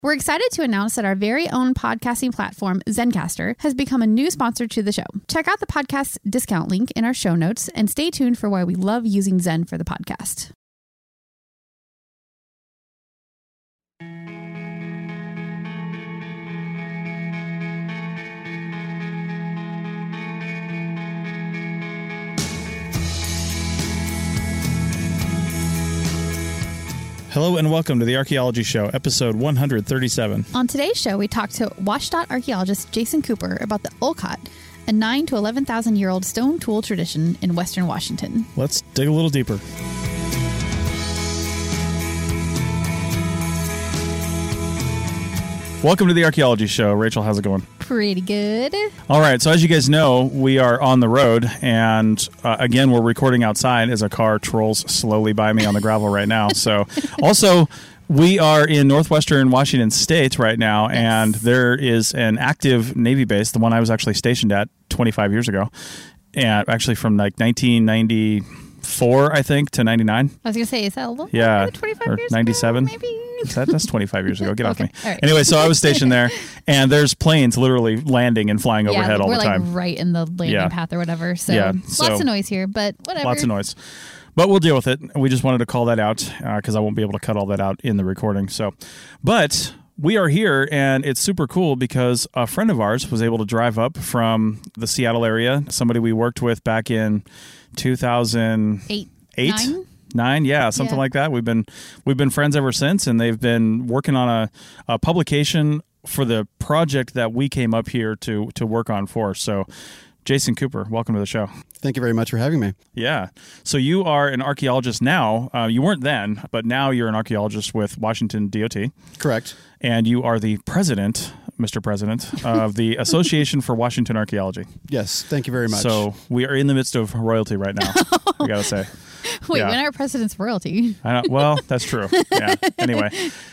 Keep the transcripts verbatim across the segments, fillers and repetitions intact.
We're excited to announce that our very own podcasting platform, Zencastr, has become a new sponsor to the show. Check out the podcast discount link in our show notes and stay tuned for why we love using Zen for the podcast. Hello and welcome to the Archaeology Show, episode one hundred thirty-seven. On today's show, we talked to WSDOT archaeologist Jason Cooper about the Olcott, a nine to eleven thousand year old stone tool tradition in western Washington. Let's dig a little deeper. Welcome to the Archaeology Show. Rachel, how's it going? Pretty good. All right, so as you guys know, we are on the road, and uh, again, we're recording outside as a car trolls slowly by me on the gravel right now. So, also, we are in northwestern Washington State right now, yes. And there is an active Navy base, the one I was actually stationed at twenty-five years ago, and actually from like nineteen ninety-four, I think, to ninety-nine. I was going to say, is that a little yeah, twenty-five or years ninety-seven? ago, maybe? That, that's twenty-five years ago. Get okay. off me. Right. Anyway, so I was stationed there, and there's planes literally landing and flying yeah, overhead all we're the time. Like right in the landing yeah. path or whatever. So, yeah, lots so, of noise here, but whatever. Lots of noise. But we'll deal with it. We just wanted to call that out because uh, I won't be able to cut all that out in the recording. So, but we are here, and it's super cool because a friend of ours was able to drive up from the Seattle area, somebody we worked with back in two thousand eight. Eight? Nine? Nine, yeah, something yeah. like that. We've been we've been friends ever since, and they've been working on a, a publication for the project that we came up here to to work on for. So, Jason Cooper, welcome to the show. Thank you very much for having me. Yeah. So you are an archaeologist now. Uh, you weren't then, but now you're an archaeologist with Washington D O T. Correct. And you are the president, Mister President, of the Association for Washington Archaeology. Yes. Thank you very much. So we are in the midst of royalty right now, I got to say. Wait, yeah. when are presidents royalty? I know, well, that's true. Yeah. Anyway.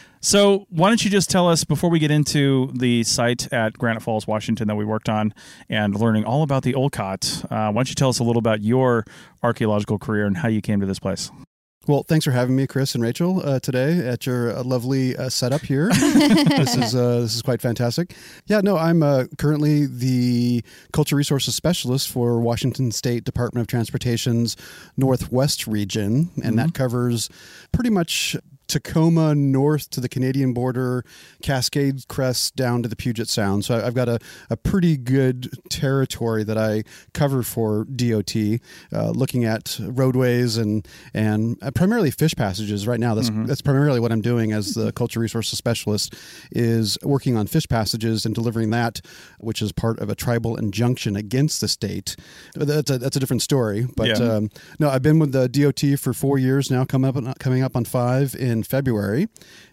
So why don't you just tell us, before we get into the site at Granite Falls, Washington that we worked on and learning all about the Olcott, uh, why don't you tell us a little about your archaeological career and how you came to this place? Well, thanks for having me, Chris and Rachel, uh, today at your uh, lovely uh, setup here. This is uh, this is quite fantastic. Yeah, no, I'm uh, currently the Culture Resources Specialist for Washington State Department of Transportation's Northwest region, and mm-hmm. that covers pretty much Tacoma north to the Canadian border, Cascade Crest down to the Puget Sound. So I've got a, a pretty good territory that I cover for D O T, uh, looking at roadways and and primarily fish passages right now. That's mm-hmm. that's primarily what I'm doing as the Culture Resources Specialist, is working on fish passages and delivering that, which is part of a tribal injunction against the state. That's a, that's a different story. But yeah. um, no, I've been with the D O T for four years now, coming up coming up on five in February,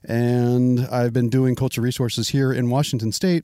and I've been doing culture resources here in Washington State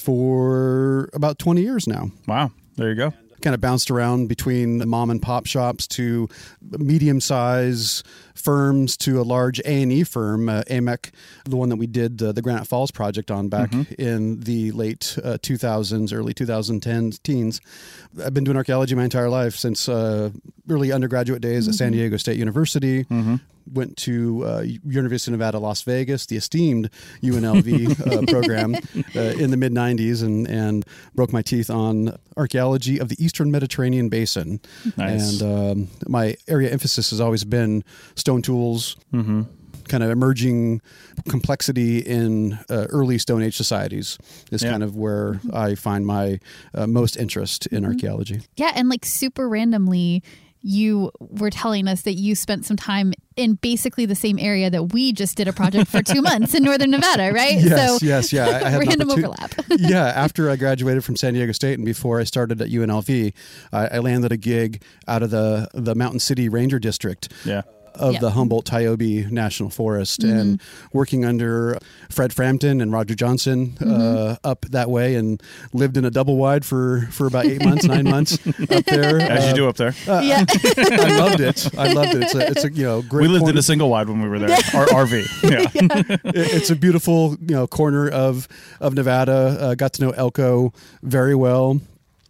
for about twenty years now. Wow, there you go. Kind of bounced around between mom and pop shops to medium size firms to a large A and E firm, uh, A M E C, the one that we did uh, the Granite Falls project on back mm-hmm. in the late uh, two thousands, early twenty tens, teens. I've been doing archaeology my entire life since uh, early undergraduate days mm-hmm. at San Diego State University. Mm-hmm. Went to uh, University of Nevada, Las Vegas, the esteemed U N L V uh, program uh, in the mid nineties, and, and broke my teeth on archaeology of the Eastern Mediterranean Basin. Nice. And um, my area emphasis has always been stone tools, mm-hmm. kind of emerging complexity in uh, early Stone Age societies is yeah. kind of where I find my uh, most interest in mm-hmm. archaeology. Yeah, and like super randomly, you were telling us that you spent some time in basically the same area that we just did a project for two months in Northern Nevada, right? Yes, so, yes, yeah. I, I had random overlap. yeah, after I graduated from San Diego State and before I started at U N L V, I, I landed a gig out of the, the Mountain City Ranger District. Yeah. of yep. the Humboldt-Tiobe National Forest, mm-hmm. and working under Fred Frampton and Roger Johnson mm-hmm. uh, up that way, and lived in a double wide for, for about eight months, nine months up there. As uh, you do up there. Uh, yeah. I loved it. I loved it. It's a, it's a you know great. We lived corner. in a single wide when we were there. Our R V. Yeah. yeah. It, it's a beautiful you know corner of of Nevada. Uh, got to know Elko very well.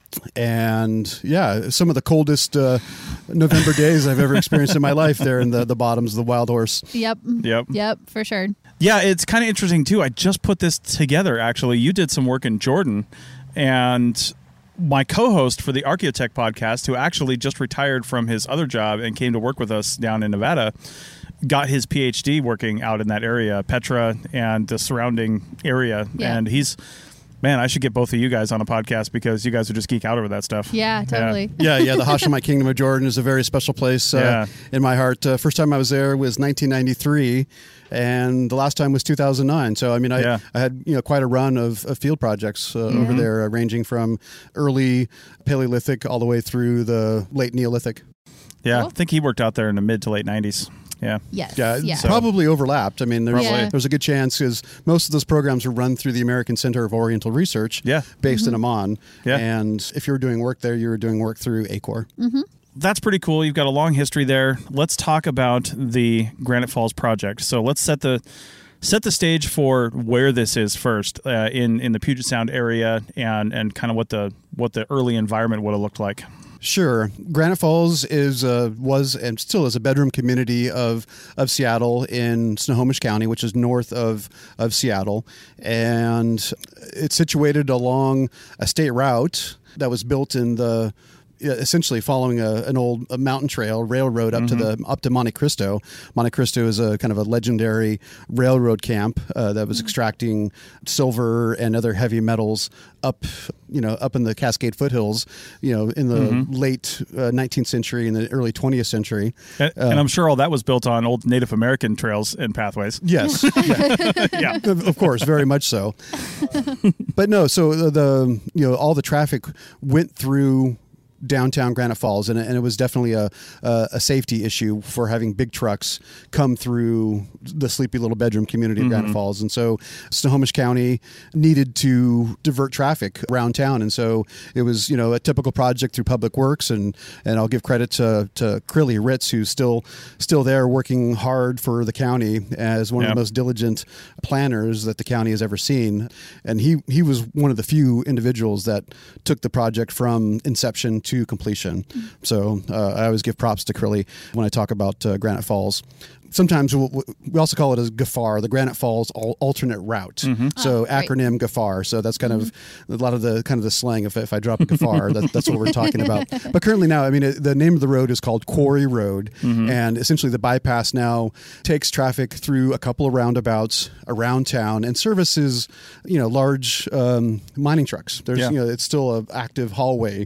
And yeah, some of the coldest uh, November days I've ever experienced in my life there in the, the bottoms of the Wild Horse. Yep. Yep. Yep, for sure. Yeah, it's kind of interesting, too. I just put this together, actually. You did some work in Jordan, and my co-host for the Archaeotech podcast, who actually just retired from his other job and came to work with us down in Nevada, got his P H D working out in that area, Petra and the surrounding area. Yeah. And he's... Man, I should get both of you guys on a podcast because you guys would just geek out over that stuff. Yeah, totally. Yeah, yeah. The Hashemite Kingdom of Jordan is a very special place uh, Yeah. in my heart. Uh, first time I was there was nineteen ninety-three, and the last time was two thousand nine. So, I mean, I, Yeah. I had you know quite a run of, of field projects uh, over there, uh, ranging from early Paleolithic all the way through the late Neolithic. Yeah, Cool. I think he worked out there in the mid to late nineties. Yeah. Yes. Yeah, Yeah. it's probably overlapped. I mean, there's, Probably. there's a good chance because most of those programs are run through the American Center of Oriental Research, Yeah. based in Amman. Yeah. And if you were doing work there, you were doing work through A C O R. That's pretty cool. You've got a long history there. Let's talk about the Granite Falls project. So let's set the set the stage for where this is first uh, in in the Puget Sound area and and kind of what the what the early environment would have looked like. Sure. Granite Falls is uh, was and still is a bedroom community of of Seattle in Snohomish County, which is north of of Seattle, and it's situated along a state route that was built in the essentially following a, an old a mountain trail railroad up mm-hmm. to the up to Monte Cristo. Monte Cristo is a kind of a legendary railroad camp uh, that was extracting silver and other heavy metals up, you know, up in the Cascade foothills, you know, in the mm-hmm. late uh, nineteenth century and the early twentieth century. And, uh, and I'm sure all that was built on old Native American trails and pathways. Yes, yeah, yeah, of, of course, very much so. But no, so the, the you know all the traffic went through downtown Granite Falls, and, and it was definitely a, a a safety issue for having big trucks come through the sleepy little bedroom community of mm-hmm. Granite Falls. And so Snohomish County needed to divert traffic around town, and so it was you know a typical project through Public Works, and and I'll give credit to to Crilly Ritz, who's still still there working hard for the county as one yep. of the most diligent planners that the county has ever seen. And he he was one of the few individuals that took the project from inception to completion. So uh, I always give props to Crilly when I talk about uh, Granite Falls. Sometimes we'll, we also call it as GAFAR, the Granite Falls Alternate Route. Mm-hmm. So oh, acronym GAFAR. So that's kind mm-hmm. of a lot of the kind of the slang. If, if I drop a GAFAR, that, that's what we're talking about. But currently now, I mean, it, the name of the road is called Quarry Road, mm-hmm. and essentially the bypass now takes traffic through a couple of roundabouts around town and services, you know, large um, mining trucks. There's, yeah. you know, it's still an active hallway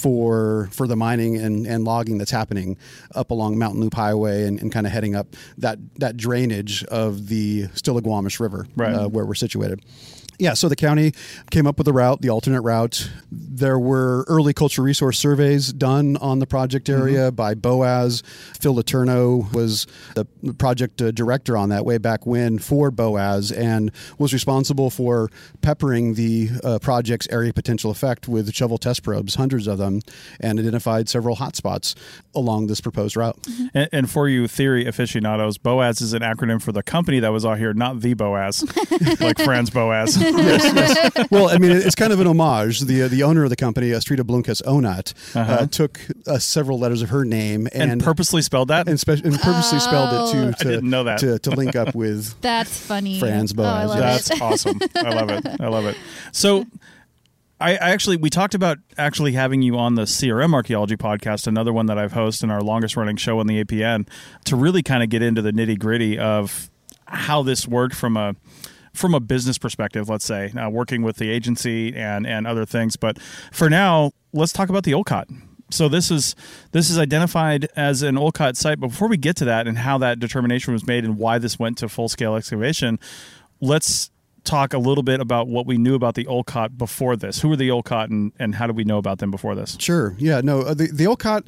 for for the mining and, and logging that's happening up along Mountain Loop Highway and, and kind of heading up that that drainage of the Stillaguamish River, right. uh, where we're situated. Yeah, so the county came up with a route, the alternate route. There were early cultural resource surveys done on the project area mm-hmm. by BOAS. Phil Letourneau was the project uh, director on that way back when for BOAS and was responsible for peppering the uh, project's area potential effect with shovel test probes, hundreds of them, and identified several hotspots along this proposed route. Mm-hmm. And, and for you theory aficionados, BOAS is an acronym for the company that was out here, not the BOAS, like Franz Boas. yes, yes. Well, I mean, it's kind of an homage. The uh, the owner of the company, Astrida Blomqvist Onat, uh-huh. uh, took uh, several letters of her name and, and purposely spelled that, and, spe- and purposely oh. spelled it to to, I didn't know that. to to link up with. That's funny. Franz Boas. Oh, I love That's it. awesome. I love it. I love it. So. I, I actually, we talked about actually having you on the C R M Archaeology podcast, another one that I've hosted in our longest running show on the A P N, to really kind of get into the nitty gritty of how this worked from a from a business perspective, let's say, uh, working with the agency and, and other things. But for now, let's talk about the Olcott. So this is this is identified as an Olcott site. But before we get to that and how that determination was made and why this went to full-scale excavation, let's talk a little bit about what we knew about the Olcott before this. Who were the Olcott and, and how did we know about them before this? Sure. Yeah, no, uh, the, the Olcott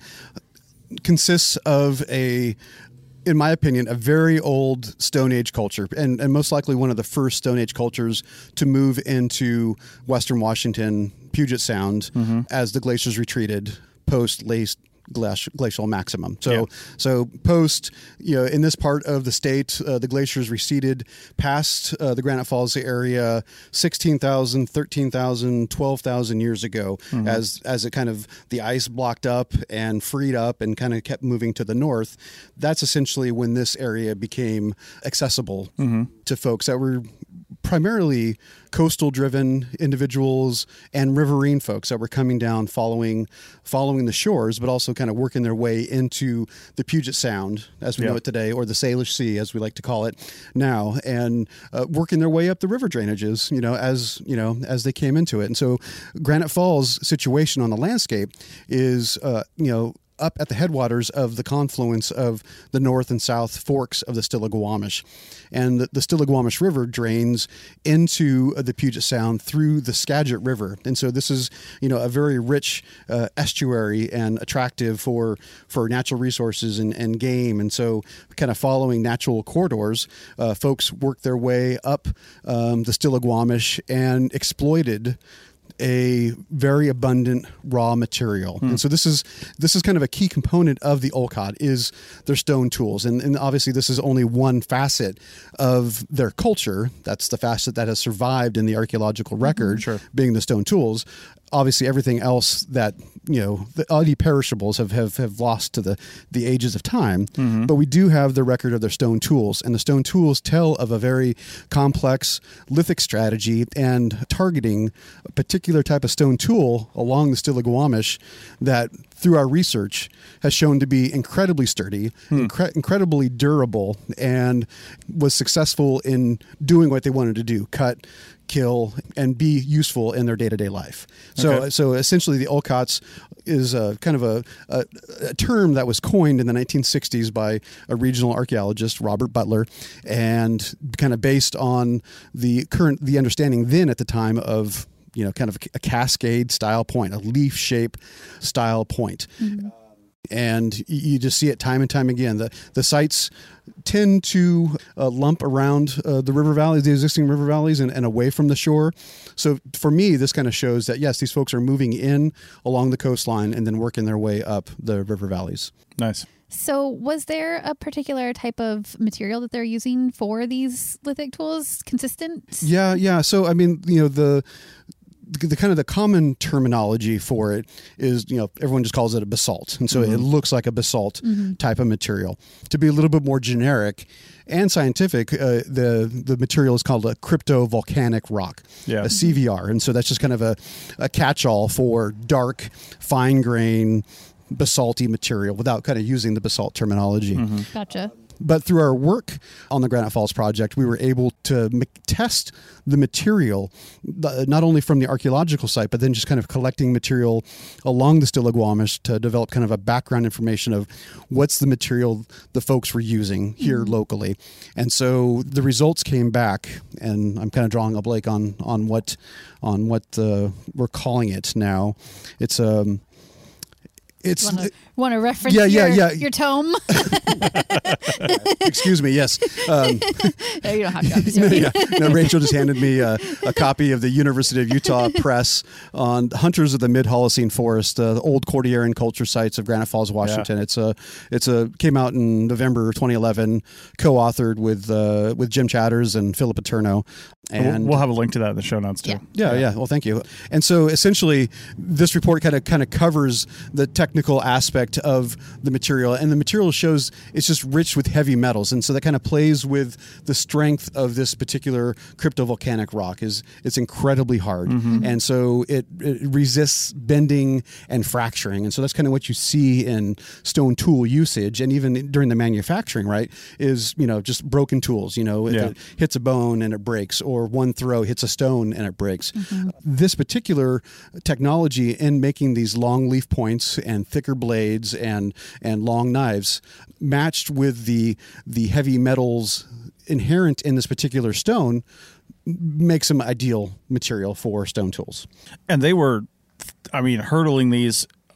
consists of a, in my opinion, a very old Stone Age culture, and, and most likely one of the first Stone Age cultures to move into Western Washington, Puget Sound, mm-hmm. as the glaciers retreated post late glacial, glacial maximum. So, Yeah. so post, you know, in this part of the state, uh, the glaciers receded past uh, the Granite Falls area sixteen thousand, thirteen thousand, twelve thousand years ago, mm-hmm. as as it kind of the ice blocked up and freed up and kind of kept moving to the north. That's essentially when this area became accessible mm-hmm. to folks that were primarily coastal driven individuals and riverine folks that were coming down following following the shores, but also kind of working their way into the Puget Sound as we yeah. know it today, or the Salish Sea as we like to call it now, and uh, working their way up the river drainages, you know, as you know, as they came into it. And so Granite Falls' situation on the landscape is uh, you know, up at the headwaters of the confluence of the north and south forks of the Stillaguamish. And the, the Stillaguamish River drains into the Puget Sound through the Skagit River. And so this is, you know, a very rich uh, estuary and attractive for, for natural resources and, and game. And so kind of following natural corridors, uh, folks worked their way up um, the Stillaguamish and exploited a very abundant raw material. Hmm. And so this is this is kind of a key component of the Olcott is their stone tools. And, and obviously this is only one facet of their culture. That's the facet that has survived in the archaeological record, mm-hmm. sure. being the stone tools. Obviously, everything else that, you know, the oddly perishables have, have, have lost to the, the ages of time. Mm-hmm. But we do have the record of their stone tools. And the stone tools tell of a very complex lithic strategy and targeting a particular type of stone tool along the Stillaguamish that, through our research, has shown to be incredibly sturdy, hmm. incre- incredibly durable, and was successful in doing what they wanted to do, cut, kill, and be useful in their day-to-day life. So okay. so essentially the Olcotts is a, kind of a, a, a term that was coined in the nineteen sixties by a regional archaeologist, Robert Butler, and kind of based on the current, the understanding then at the time of, you know, kind of a cascade style point, a leaf shape style point. Mm-hmm. And you just see it time and time again. The the sites tend to uh, lump around uh, the river valleys, the existing river valleys, and, and away from the shore. So for me, this kind of shows that, yes, these folks are moving in along the coastline and then working their way up the river valleys. Nice. So was there a particular type of material that they're using for these lithic tools? Consistent? Yeah, yeah. So, I mean, you know, the... the kind of the common terminology for it is, you know, everyone just calls it a basalt. And so mm-hmm. it looks like a basalt mm-hmm. type of material. To be a little bit more generic and scientific, uh, the the material is called a cryptovolcanic rock, yeah. a C V R. And so that's just kind of a, a catch-all for dark, fine-grain, basalty material without kind of using the basalt terminology. Mm-hmm. Gotcha. But through our work on the Granite Falls project, we were able to m- test the material, uh, not only from the archaeological site, but then just kind of collecting material along the Stillaguamish to develop kind of a background information of what's the material the folks were using here mm-hmm. locally. And so the results came back, and I'm kind of drawing a blank on on what on what uh, we're calling it now. It's um. It's want to reference yeah, yeah, your, yeah. your tome? Excuse me. Yes. Um, no, you don't have to. No, yeah. no, Rachel just handed me a, a copy of the University of Utah Press on Hunters of the Mid-Holocene Forest, uh, the old Cordilleran culture sites of Granite Falls, Washington. Yeah. It's a it's a came out in November twenty eleven, co-authored with uh, with Jim Chatters and Philip Paterno. And we'll, we'll have a link to that in the show notes too. Yeah. Yeah, yeah. yeah. Well, thank you. And so essentially, this report kind of kind of covers the technical aspect of the material, and the material shows it's just rich with heavy metals, and so that kind of plays with the strength of this particular cryptovolcanic rock. Is it's incredibly hard, mm-hmm. and so it, it resists bending and fracturing, and so that's kind of what you see in stone tool usage, and even during the manufacturing. Right? Is you know just broken tools. You know, if yeah. it hits a bone and it breaks, or one throw hits a stone and it breaks. Mm-hmm. This particular technology in making these long leaf points and thicker blades and and long knives matched with the the heavy metals inherent in this particular stone makes them ideal material for stone tools. And they were, I mean, hurdling these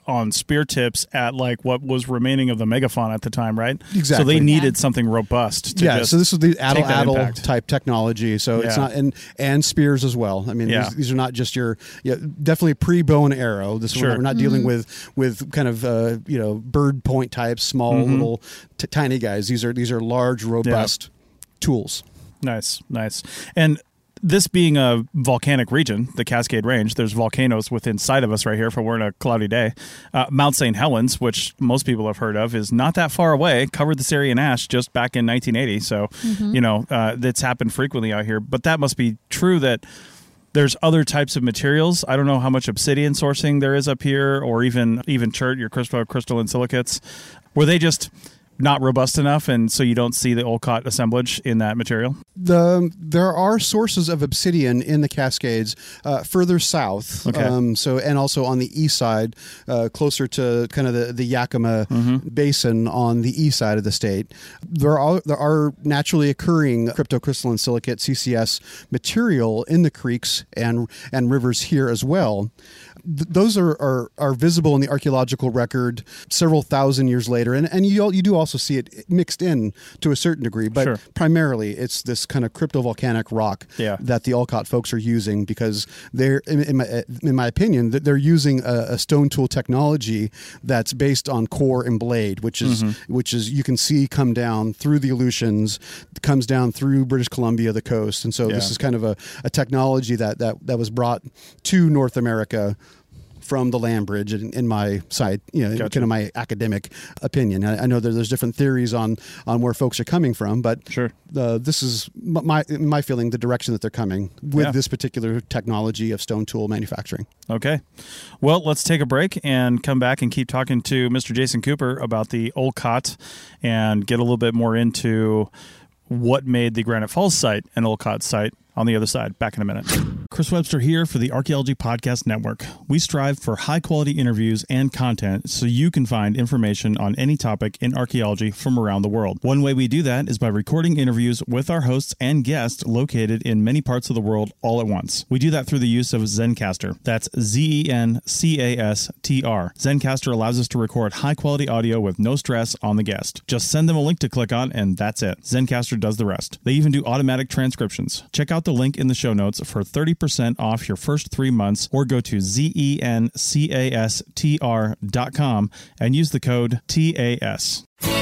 on spear tips at like what was remaining of the megafauna at the time, right? Exactly. So they needed Yeah. something robust to yeah, just so this is the addle take that addle impact. type technology. So it's Yeah. not and and spears as well. I mean, Yeah. these, these are not just your yeah, definitely pre bow and arrow. This Sure. we're not dealing with with kind of uh, you know bird point type, small Mm-hmm. little t- tiny guys. These are these are large, robust tools. Nice, nice. And this being a volcanic region, the Cascade Range, there's volcanoes within sight of us right here. For we're in a cloudy day. Uh, Mount Saint Helens, which most people have heard of, is not that far away. Covered this area in ash just back in nineteen eighty. So, you know, uh, that's happened frequently out here. But that must be true that there's other types of materials. I don't know how much obsidian sourcing there is up here, or even even chert, your crystal crystalline silicates. Were they just not robust enough, and so you don't see the Olcott assemblage in that material? The there are sources of obsidian in the Cascades uh, further south. Okay. Um, so and also on the east side, uh, closer to kind of the, the Yakima Mm-hmm. Basin on the east side of the state. There are there are naturally occurring cryptocrystalline silicate C C S material in the creeks and and rivers here as well. Th- those are, are are visible in the archaeological record several thousand years later, and and you you do also see it mixed in to a certain degree, but Sure. primarily it's this kind of cryptovolcanic rock Yeah. that the Olcott folks are using because they're, in, in, my, in my opinion, that they're using a, a stone tool technology that's based on core and blade, which is Mm-hmm. which is you can see come down through the Aleutians, comes down through British Columbia, the coast, and so this Yeah. is kind of a, a technology that, that that was brought to North America from the land bridge in, in my side, you know, Gotcha. kind of my academic opinion. I, I know that there's different theories on on where folks are coming from, but Sure. uh, this is m- my my feeling the direction that they're coming with Yeah. this particular technology of stone tool manufacturing. Okay. Well, let's take a break and come back and keep talking to Mister Jason Cooper about the Olcott and get a little bit more into what made the Granite Falls site an Olcott site on the other side. Back in a minute. Chris Webster here for the Archaeology Podcast Network. We strive for high-quality interviews and content so you can find information on any topic in archaeology from around the world. One way we do that is by recording interviews with our hosts and guests located in many parts of the world all at once. We do that through the use of Zencastr. That's Z E N C A S T R. Zencastr allows us to record high-quality audio with no stress on the guest. Just send them a link to click on, and that's it. Zencastr does the rest. They even do automatic transcriptions. Check out the link in the show notes for thirty percent off your first three months or go to Z E N C A S T R dot com and use the code T A S.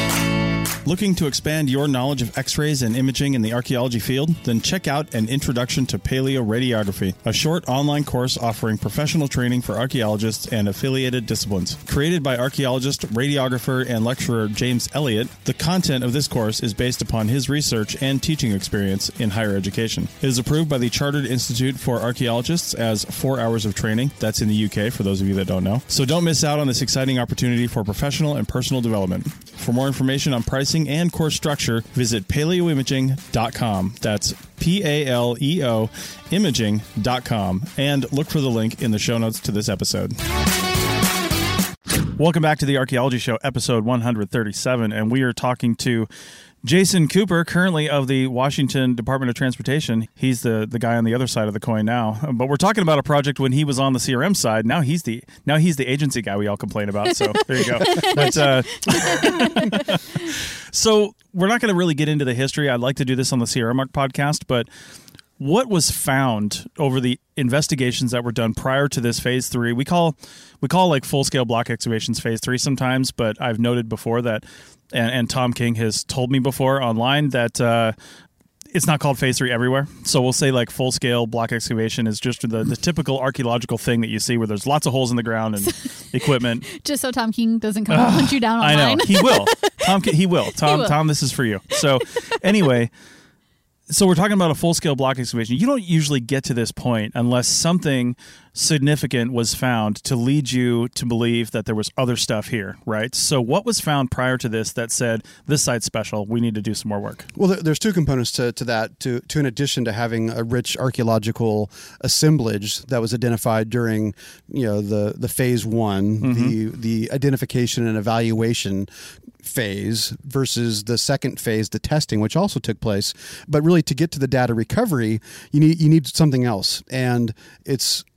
Looking to expand your knowledge of X-rays and imaging in the archaeology field? Then check out An Introduction to Paleoradiography, a short online course offering professional training for archaeologists and affiliated disciplines. Created by archaeologist, radiographer, and lecturer James Elliott, the content of this course is based upon his research and teaching experience in higher education. It is approved by the Chartered Institute for Archaeologists as four hours of training. That's in the U K, for those of you that don't know. So don't miss out on this exciting opportunity for professional and personal development. For more information on pricing and course structure, visit paleoimaging dot com. That's P A L E O imaging dot com. And look for the link in the show notes to this episode. Welcome back to the Archaeology Show, episode one thirty-seven, and we are talking to Jason Cooper, currently of the Washington Department of Transportation. He's the, the guy on the other side of the coin now. But we're talking about a project when he was on the C R M side. Now he's the now he's the agency guy we all complain about. So there you go. But, uh, so we're not going to really get into the history. I'd like to do this on the C R M podcast, but what was found over the investigations that were done prior to this phase three? We call we call like full scale block excavations phase three sometimes, but I've noted before that, and, and Tom King has told me before online that uh, it's not called phase three everywhere. So we'll say like full scale block excavation is just the, the typical archaeological thing that you see where there's lots of holes in the ground and equipment. Just so Tom King doesn't come and hunt you down online. I know he will. Tom, he will. Tom, He will. Tom, this is for you. So anyway. So we're talking about a full-scale block excavation. You don't usually get to this point unless something significant was found to lead you to believe that there was other stuff here, right? So what was found prior to this that said, this site's special, we need to do some more work? Well, there- there's two components to, to that. To, to in addition to having a rich archaeological assemblage that was identified during, you know, the the phase one, the the identification and evaluation phase versus the second phase, the testing, which also took place. But really, to get to the data recovery, you need you need something else, and it's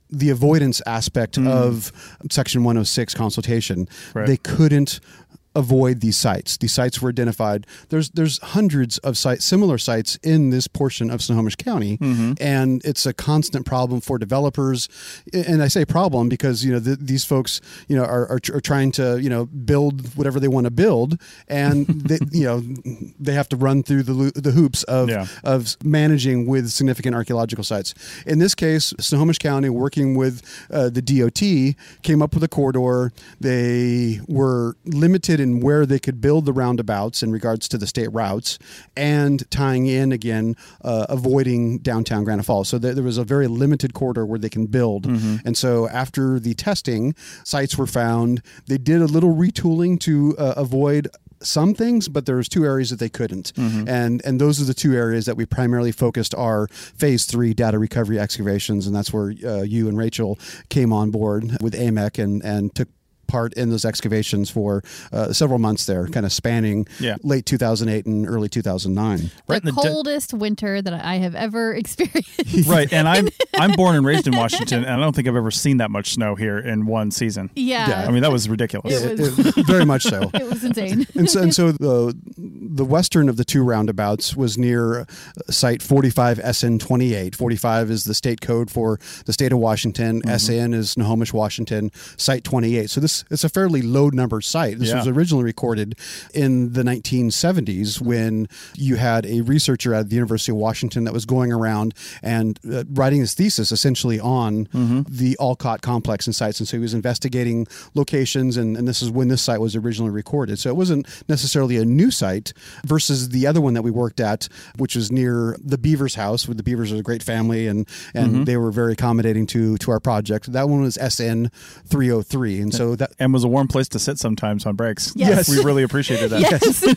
the avoidance aspect mm. of Section one oh six consultation. Right. They couldn't avoid these sites. These sites were identified. There's there's hundreds of sites, similar sites in this portion of Snohomish County, mm-hmm. and it's a constant problem for developers. And I say problem because you know the, these folks you know are, are, are trying to you know build whatever they want to build, and they, you know they have to run through the the hoops of yeah. of managing with significant archaeological sites. In this case, Snohomish County, working with uh, the D O T, came up with a corridor. They were limited in where they could build the roundabouts in regards to the state routes, and tying in again, uh, avoiding downtown Granite Falls. So th- there was a very limited corridor where they can build. Mm-hmm. And so after the testing, sites were found. They did a little retooling to uh, avoid some things, but there's two areas that they couldn't. Mm-hmm. And and those are the two areas that we primarily focused our phase three data recovery excavations. And that's where uh, you and Rachel came on board with A M E C and, and took part in those excavations for uh, several months there, kind of spanning yeah. late two thousand eight and early two thousand nine. Right, the, the coldest de- winter that I have ever experienced. Right, and I'm I'm born and raised in Washington, and I don't think I've ever seen that much snow here in one season. Yeah, yeah. I mean that was ridiculous. It was, it, it, very much so. It was insane. And so, and so the the western of the two roundabouts was near site forty-five S N twenty-eight. forty-five is the state code for the state of Washington. Mm-hmm. S N is Snohomish, Washington. Site twenty-eight. So this it's a fairly low number site. This yeah. was originally recorded in the nineteen seventies when you had a researcher at the University of Washington that was going around and uh, writing his thesis essentially on mm-hmm. the Olcott complex and sites. And so he was investigating locations, and, and this is when this site was originally recorded. So it wasn't necessarily a new site versus the other one that we worked at, which was near the Beavers house, where the Beavers are a great family, and, and mm-hmm. they were very accommodating to, to our project. That one was S N three oh three. And so that... And was a warm place to sit sometimes on breaks. Yes. We really appreciated that.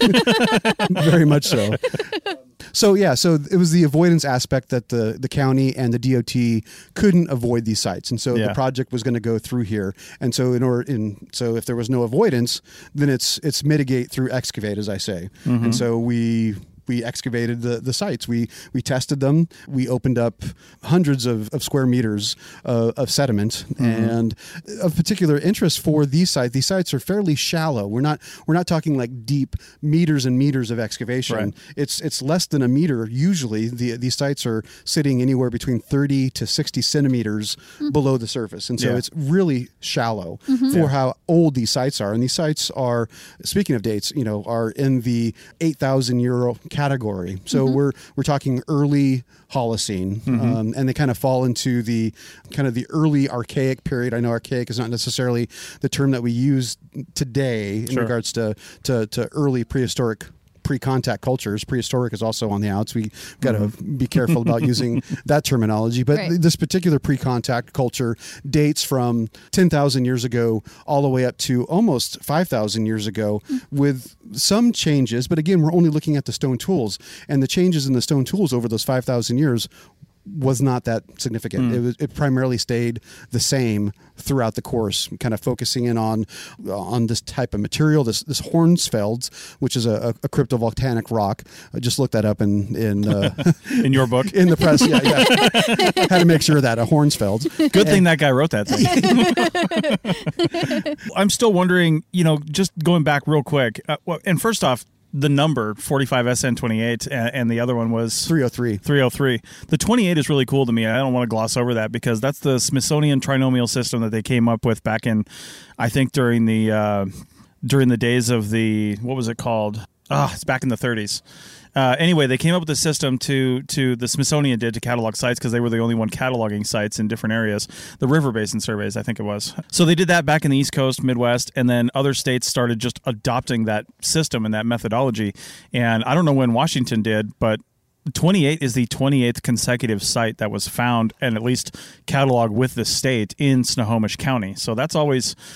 Yes. Very much so. So yeah, so it was the avoidance aspect that the, the county and the D O T couldn't avoid these sites, and so yeah. the project was going to go through here. And so in order, in so if there was no avoidance, then it's it's mitigate through excavate, as I say. Mm-hmm. And so we. We excavated the, the sites. We we tested them. We opened up hundreds of, of square meters uh, of sediment, mm-hmm. and of particular interest for these sites. These sites are fairly shallow. We're not we're not talking like deep meters and meters of excavation. Right. It's it's less than a meter usually. The these sites are sitting anywhere between thirty to sixty centimeters mm-hmm. below the surface, and so yeah. it's really shallow mm-hmm. for yeah. how old these sites are. And these sites are, speaking of dates, you know, are in the eight thousand year old category. So mm-hmm. we're we're talking early Holocene, mm-hmm. um, and they kind of fall into the kind of the early Archaic period. I know Archaic is not necessarily the term that we use today in sure. regards to, to to early prehistoric pre-contact cultures. Prehistoric is also on the outs. We got to mm-hmm. be careful about using that terminology. But right. this particular pre-contact culture dates from ten thousand years ago all the way up to almost five thousand years ago mm-hmm. with some changes. But again, we're only looking at the stone tools. And the changes in the stone tools over those five thousand years was not that significant. Mm. It was, it primarily stayed the same throughout the course, kind of focusing in on on this type of material, this this Hornsfelds, which is a, a cryptovolcanic rock. I just looked that up in in uh, in your book, in the press. Yeah, yeah. Had to make sure of that a Hornsfelds. Good and, thing that guy wrote that thing. I'm still wondering, you know, just going back real quick. Uh, well, and first off, the number forty-five S N twenty-eight and, and the other one was three oh three. three oh three. The twenty-eight is really cool to me. I don't want to gloss over that because that's the Smithsonian trinomial system that they came up with back in, I think during the uh, during the days of the, what was it called? Ah, oh, it's back in the thirties. Uh, anyway, they came up with a system to to the Smithsonian did to catalog sites because they were the only one cataloging sites in different areas. The river basin surveys, I think it was. So they did that back in the East Coast, Midwest, and then other states started just adopting that system and that methodology. And I don't know when Washington did, but twenty-eight is the twenty-eighth consecutive site that was found and at least cataloged with the state in Snohomish County. So that's always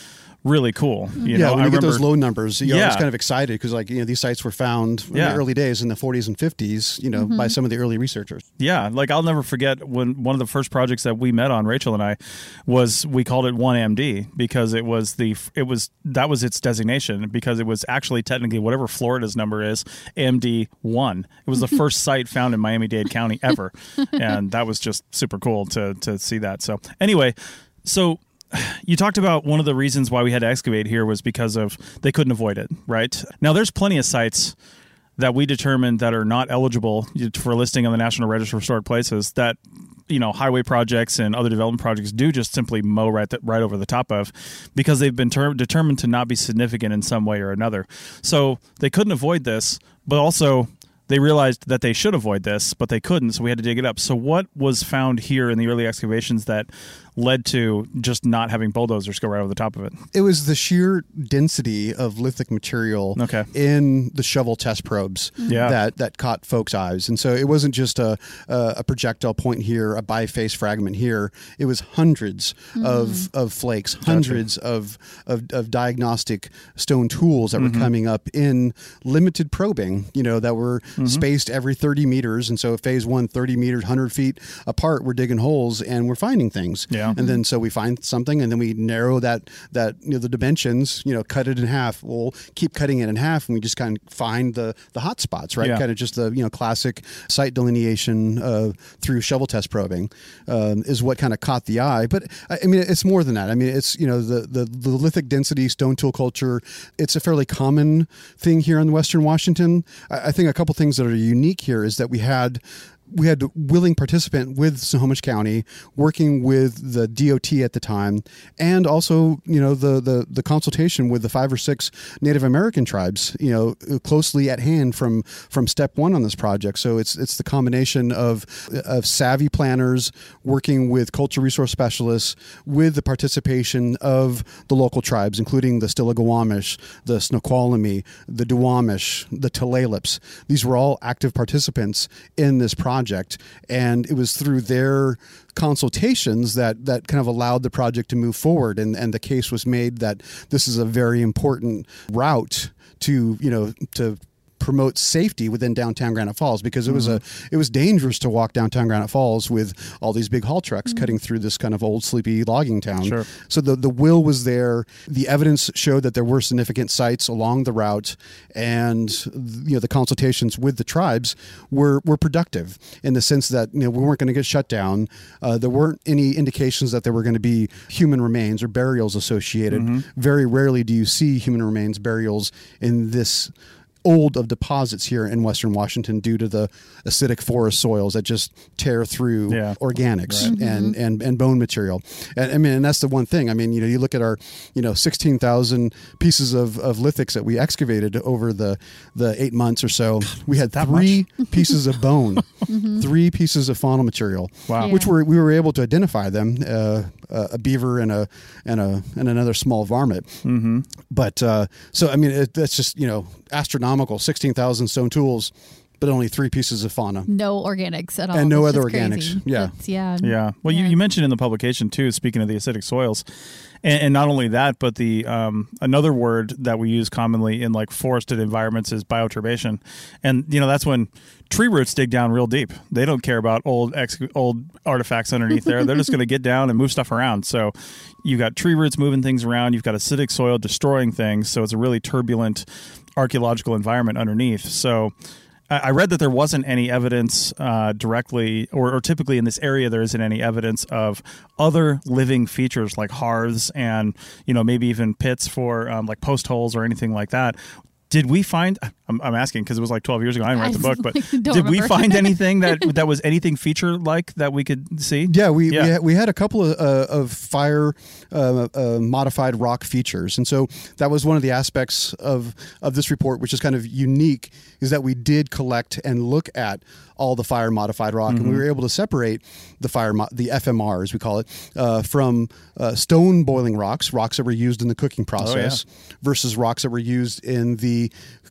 really cool. You yeah, know, when I you get remember, those low numbers, you're Yeah. always kind of excited because, like, you know, these sites were found in Yeah. the early days in the forties and fifties, you know, by some of the early researchers. Yeah, like I'll never forget when one of the first projects that we met on, Rachel and I, was we called it one M D because it was the it was that was its designation because it was actually technically whatever Florida's number is, M D one. It was the first site found in Miami-Dade County ever, and that was just super cool to to see that. So anyway, so. You talked about one of the reasons why we had to excavate here was because of they couldn't avoid it, right? Now, there's plenty of sites that we determined that are not eligible for listing on the National Register of Historic Places that, you know, highway projects and other development projects do just simply mow right th- right over the top of because they've been ter- determined to not be significant in some way or another. So they couldn't avoid this, but also they realized that they should avoid this, but they couldn't, so we had to dig it up. So what was found here in the early excavations that led to just not having bulldozers go right over the top of it? It was the sheer density of lithic material Okay. in the shovel test probes Yeah. that, that caught folks' eyes. And so it wasn't just a, a, a projectile point here, a biface fragment here. It was hundreds of, of flakes, hundreds of, of, of diagnostic stone tools that were coming up in limited probing, you know, that were spaced every thirty meters. And so phase one, thirty meters, one hundred feet apart, we're digging holes and we're finding things. Yeah. And then so we find something and then we narrow that, that you know, the dimensions, you know, cut it in half. We'll keep cutting it in half and we just kind of find the, the hot spots, right? Yeah. Kind of just the, you know, classic site delineation uh, through shovel test probing um, is what kind of caught the eye. But I I mean, it's more than that. I mean, it's, you know, the, the, the lithic density stone tool culture, it's a fairly common thing here in Western Washington. I, I think a couple things that are unique here is that we had we had a willing participant with Snohomish County working with the D O T at the time, and also, you know, the, the, the consultation with the five or six Native American tribes, you know, closely at hand from, from step one on this project. So it's, it's the combination of, of savvy planners working with cultural resource specialists with the participation of the local tribes, including the Stillaguamish, the Snoqualmie, the Duwamish, the Tulalipes. These were all active participants in this project. Project, and it was through their consultations that that kind of allowed the project to move forward, and and the case was made that this is a very important route to, you know, to promote safety within downtown Granite Falls, because it was a it was dangerous to walk downtown Granite Falls with all these big haul trucks mm-hmm. cutting through this kind of old sleepy logging town. Sure. So the the will was there. The evidence showed that there were significant sites along the route, and you know the consultations with the tribes were were productive in the sense that, you know, we weren't going to get shut down. Uh, there weren't any indications that there were going to be human remains or burials associated. Mm-hmm. Very rarely do you see human remains burials in this old of deposits here in Western Washington due to the acidic forest soils that just tear through yeah. organics right. and, mm-hmm. and, and bone material. And I mean, and that's the one thing. I mean, you know, you look at our, you know, sixteen thousand pieces of, of lithics that we excavated over the, the eight months or so. We had three pieces of bone, mm-hmm. three pieces of faunal material, wow. yeah. which were, we were able to identify them, uh, a beaver and a, and a, and another small varmint. Mm-hmm. But, uh, so, I mean, it, that's just, you know, astronomical, sixteen thousand stone tools, but only three pieces of fauna. No organics at all. And no That's other just organics. crazy. Yeah. That's, yeah. Yeah. Well, yeah. You, you mentioned in the publication, too, speaking of the acidic soils, and, and not only that, but the um, another word that we use commonly in like forested environments is bioturbation. And, you know, that's when tree roots dig down real deep. They don't care about old ex- old artifacts underneath there. They're just going to get down and move stuff around. So you've got tree roots moving things around. You've got acidic soil destroying things. So it's a really turbulent archaeological environment underneath. So I read that there wasn't any evidence uh, directly, or, or typically in this area, there isn't any evidence of other living features like hearths and, you know, maybe even pits for um, like post holes or anything like that. Did we find, I'm, I'm asking because it was like twelve years ago, I didn't write the book, but did remember. we find anything that that was anything feature-like that we could see? Yeah, we yeah. we, had, we had a couple of, uh, of fire uh, uh, modified rock features. And so that was one of the aspects of, of this report, which is kind of unique, is that we did collect and look at all the fire modified rock, mm-hmm. and we were able to separate the fire, mo- the F M R, as we call it, uh, from uh, stone boiling rocks, rocks that were used in the cooking process, oh, yeah. versus rocks that were used in the kind of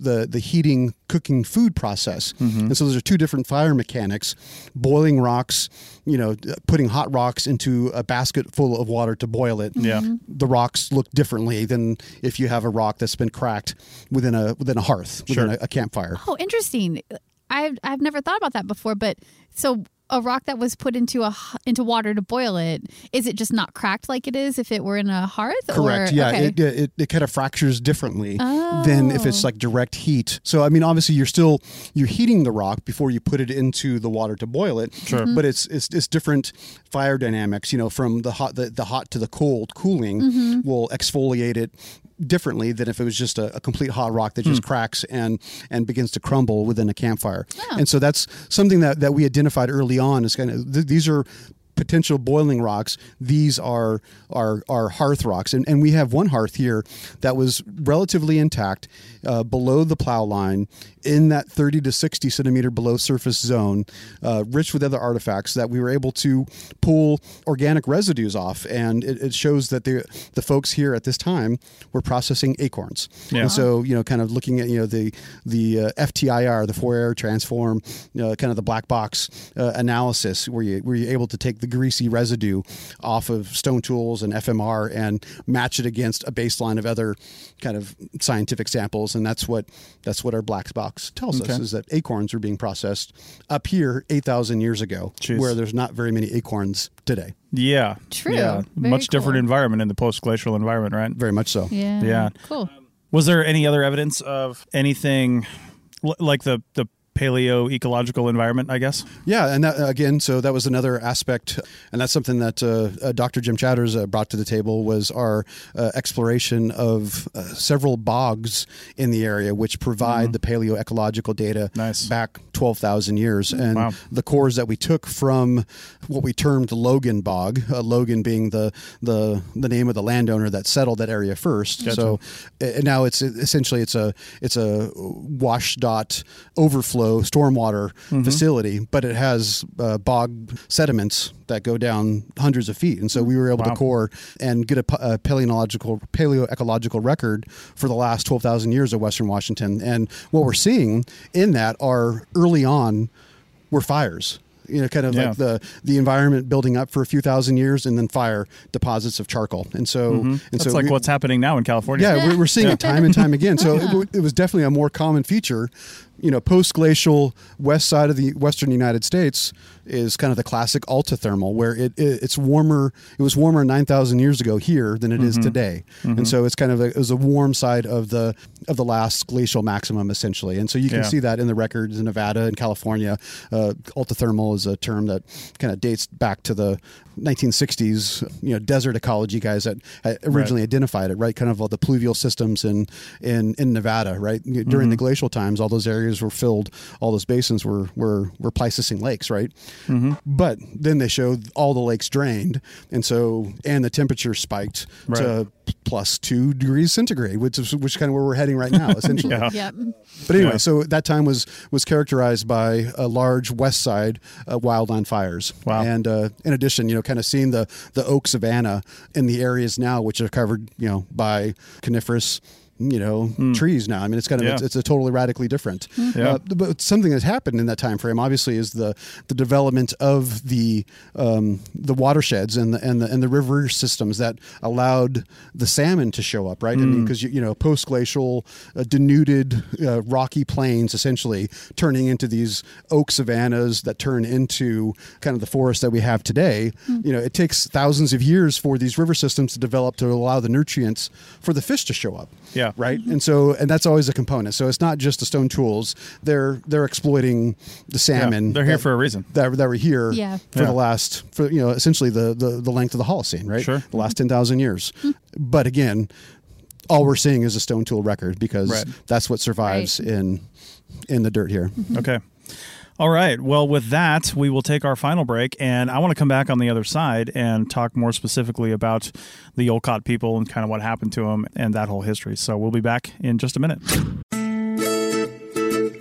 the the heating, cooking food process. Mm-hmm. And so those are two different fire mechanics: boiling rocks, you know, putting hot rocks into a basket full of water to boil it. Yeah. The rocks look differently than if you have a rock that's been cracked within a within a hearth, within Sure. a, a campfire. Oh, interesting. I've I've never thought about that before. But so a rock that was put into a h- into water to boil it, is it just not cracked like it is if it were in a hearth? Correct. Or, Yeah, okay. it, it it kind of fractures differently Oh. than if it's like direct heat. So I mean, obviously, you're still you're heating the rock before you put it into the water to boil it. Sure. But it's it's it's different fire dynamics. You know, from the hot the, the hot to the cold cooling Mm-hmm. will exfoliate it differently than if it was just a, a complete hot rock that just cracks and and begins to crumble within a campfire. Oh. And so that's something that, that we identified early on is kind of th- these are potential boiling rocks. These are are, are hearth rocks. And, and we have one hearth here that was relatively intact uh, below the plow line in that thirty to sixty centimeter below surface zone, uh, rich with other artifacts that we were able to pull organic residues off. And it, it shows that the the folks here at this time were processing acorns. Yeah. And so, you know, kind of looking at, you know, the the uh, F T I R, the Fourier transform, you know, kind of the black box uh, analysis where you where you're able to take the greasy residue off of stone tools and F M R and match it against a baseline of other kind of scientific samples. And that's what that's what our black box tells Okay. us, is that acorns are being processed up here eight thousand years ago, Jeez. where there's not very many acorns today. Yeah. True. Yeah. Very Much different cool. environment in the post-glacial environment, right? Very much so. Yeah. Yeah. Cool. Was there any other evidence of anything l- like the, the paleo ecological environment, I guess? Yeah, and that, again, so that was another aspect, and that's something that uh, uh, Doctor Jim Chatters uh, brought to the table, was our uh, exploration of uh, several bogs in the area, which provide the paleo ecological data Nice. back twelve thousand years. And Wow. the cores that we took from what we termed Logan Bog, uh, Logan being the, the the name of the landowner that settled that area first. Gotcha. So uh, now it's essentially it's a it's a wash dot overflow stormwater Mm-hmm. facility, but it has uh, bog sediments that go down hundreds of feet. And so we were able Wow. to core and get a, p- a paleontological, paleoecological record for the last twelve thousand years of Western Washington. And what we're seeing in that are early on were fires. You know, kind of Yeah. like the the environment building up for a few thousand years, and then fire deposits of charcoal. And so, and That's so like we- what's happening now in California. yeah, we're, we're seeing it time and time again. So it, w- it was definitely a more common feature. You know, post-glacial west side of the western United States is kind of the classic altithermal, where it, it it's warmer. It was warmer nine thousand years ago here than it is today, and so it's kind of a, it was a warm side of the of the last glacial maximum, essentially. And so you can Yeah. see that in the records in Nevada and California. Uh, altithermal is a term that kind of dates back to the nineteen sixties. You know, desert ecology guys that had originally Right. identified it, right? Kind of all the pluvial systems in in in Nevada, right? During Mm-hmm. the glacial times, all those areas were filled, all those basins were were were Pleistocene lakes, right? Mm-hmm. But then they showed all the lakes drained, and so and the temperature spiked Right. to plus two degrees centigrade, which is which is kind of where we're heading right now, essentially. Yeah. Yep. But anyway, Yeah. so that time was was characterized by a large west side uh, wildland fires. Wow. And uh, in addition, you know, kind of seeing the the oak savanna in the areas now, which are covered, you know, by coniferous, you know, trees now. I mean, it's kind of Yeah. it's, it's a totally radically different. Yeah. Uh, but something that's happened in that time frame, obviously, is the the development of the um, the watersheds and the and the and the river systems that allowed the salmon to show up. Right. I mean, because you, you know, post glacial, uh, denuded, uh, rocky plains, essentially turning into these oak savannas that turn into kind of the forest that we have today. You know, it takes thousands of years for these river systems to develop to allow the nutrients for the fish to show up. Yeah. Right. And so, and that's always a component. So it's not just the stone tools. They're they're exploiting the salmon. Yeah, they're here that- for a reason. That, that were here Yeah. for Yeah. the last, for you know, essentially the, the, the length of the Holocene, right? Sure. The last ten thousand years. But again, all we're seeing is a stone tool record, because Right. that's what survives Right. in in the dirt here. Okay. All right. Well, with that, we will take our final break, and I want to come back on the other side and talk more specifically about the Olcott people and kind of what happened to them and that whole history. So we'll be back in just a minute.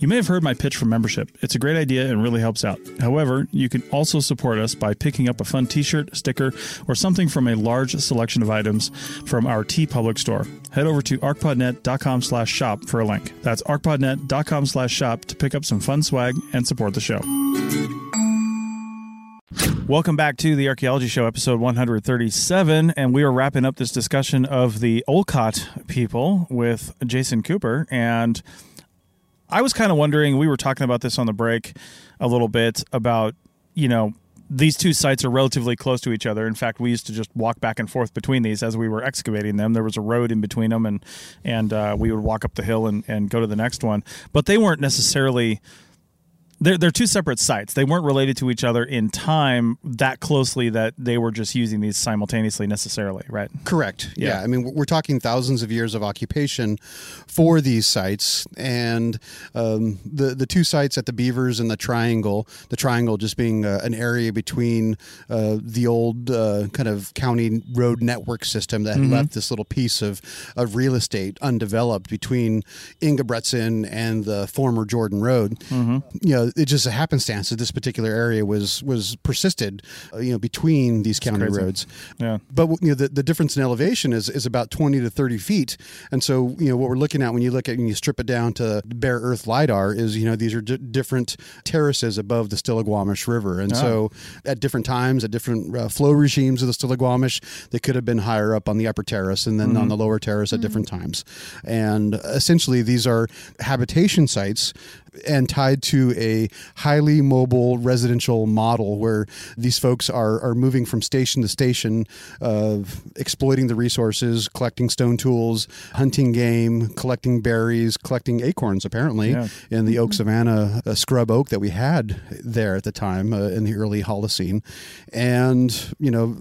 You may have heard my pitch for membership. It's a great idea and really helps out. However, you can also support us by picking up a fun t-shirt, sticker, or something from a large selection of items from our TeePublic store. Head over to arcpodnet.com slash shop for a link. That's arcpodnet.com slash shop to pick up some fun swag and support the show. Welcome back to the Archaeology Show, episode one thirty-seven, and we are wrapping up this discussion of the Olcott people with Jason Cooper. And I was kind of wondering, we were talking about this on the break a little bit about, you know, these two sites are relatively close to each other. In fact, we used to just walk back and forth between these as we were excavating them. There was a road in between them, and and uh, we would walk up the hill and, and go to the next one. But they weren't necessarily... They're, they're two separate sites. They weren't related to each other in time that closely that they were just using these simultaneously necessarily, right? Correct. Yeah. Yeah. I mean, we're talking thousands of years of occupation for these sites. And um, the, the two sites at the Beavers and the Triangle, the Triangle just being uh, an area between uh, the old uh, kind of county road network system that Mm-hmm. left this little piece of, of real estate undeveloped between Ingebretson and the former Jordan Road. Mm-hmm. You know, it just a happenstance that this particular area was was persisted, uh, you know, between these county crazy. roads. Yeah. But you know, the, the difference in elevation is is about twenty to thirty feet, and so you know what we're looking at when you look at when you strip it down to bare earth lidar is you know these are d- different terraces above the Stillaguamish River, and Oh. so at different times at different uh, flow regimes of the Stillaguamish, they could have been higher up on the upper terrace and then Mm-hmm. on the lower terrace at different times, and essentially these are habitation sites and tied to a highly mobile residential model where these folks are, are moving from station to station, of exploiting the resources, collecting stone tools, hunting game, collecting berries, collecting acorns, apparently, Yeah. in the Oak Savannah uh, scrub oak that we had there at the time uh, in the early Holocene. And, you know,